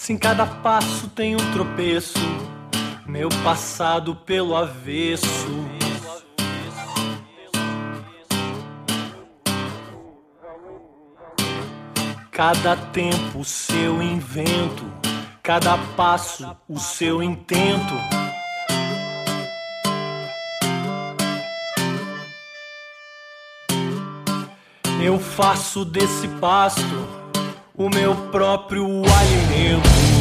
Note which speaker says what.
Speaker 1: Se em cada passo tem um tropeço, meu passado pelo avesso. Cada tempo o seu invento, cada passo o seu intento. Eu faço desse pasto o meu próprio alimento.